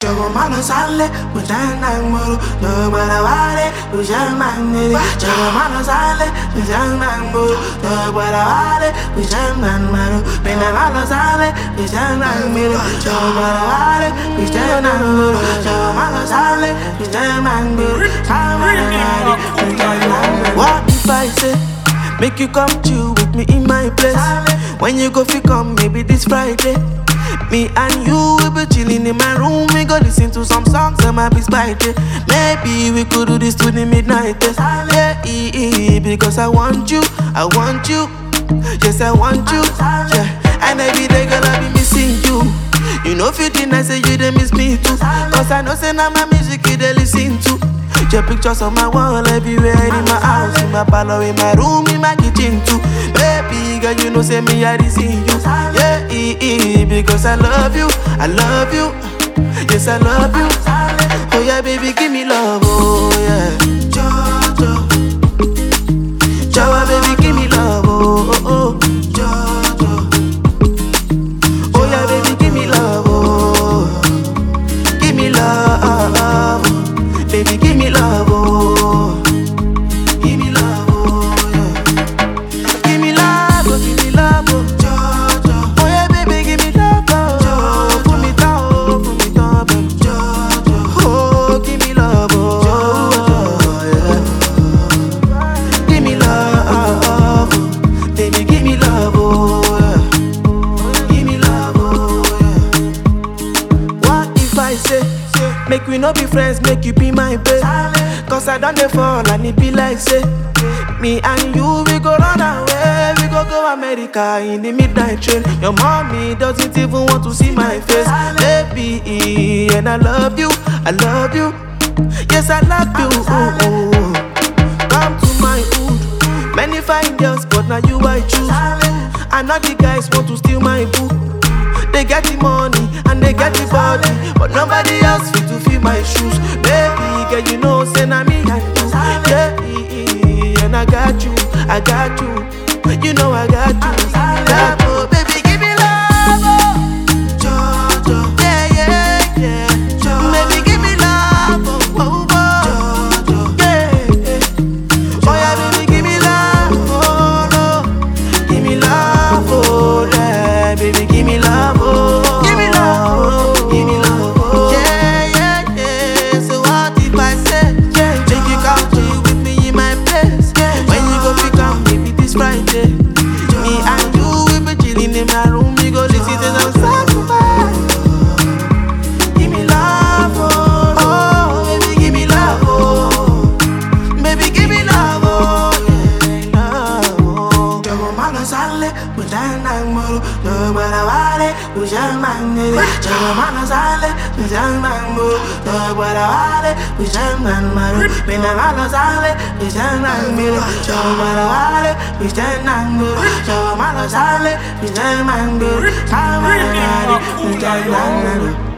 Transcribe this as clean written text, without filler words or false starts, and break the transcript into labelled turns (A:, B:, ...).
A: Jogo malo sale, mujang muru. Jogo bara wale, mujang mangere. Jogo malo sale, mujang muru. Jogo bara wale, mujang mangmaru. Pena malo sale, mujang muru. Jogo bara wale, mujang muru. Jogo malo sale, mujang manguru. What if I say, make you come chill with me in my place? When you go fi come, maybe this Friday. Me and you will be chilling in my room. We go listen to some songs and my be spicy. Maybe we could do this to the midnight. Yeah, because I want you, I want you. Yes, I want you. Yeah, and every day gonna be missing you. You know, 15 I say you they miss me too. Cause I know say now my music you they listen to. Your pictures on my wall everywhere, in my house, in my parlor, in my room, in my kitchen too. Baby girl, you know say me I see you. Yeah, because I love you, I love you. Yes, I love you. Oh yeah, baby, give me love, oh yeah. Jojo, Jojo, baby, give me love, oh. Jojo, oh yeah, baby, give me love, oh. Give me love. Baby, give me love, oh. Give me love, oh, yeah. Give me love, oh, give me love, oh. Jojo. Oh, yeah, baby, give me love, oh. Put me down, baby. Jojo. Oh, give me love, oh, yeah. Give me love, baby, give me love, oh, yeah. Give me love, oh, yeah. What if I say, make we no be friends, make you be my babe. Cause I done dey fall and it be like say, me and you, we go run away. We go America in the midnight train. Your mommy doesn't even want to see my face. Baby, and I love you, I love you. Yes, I love you. Ooh. Come to my hood. Many fine girls, but now you I choose. And all the guys want to steal my boo. They get the money and they get the body, but nobody else fit to fill my shoes. Baby girl, you know say na me and you. Yeah, and I got you, I got you. You know I got you. Love, oh, baby, give me love, oh. Jojo, yeah. Jojo. Baby, give me love, oh. Jojo, yeah. Oh yeah, baby, give me love, oh no. Give me love, oh yeah, baby, give me love, oh. Jogo malo sale, mujang muru. Jogo bara wale, mujang mangmaru. Pena malo sale, mujang muru. Jogo bara wale, mujang muru. Jogo malo sale, mujang manguru. Mujang manguru.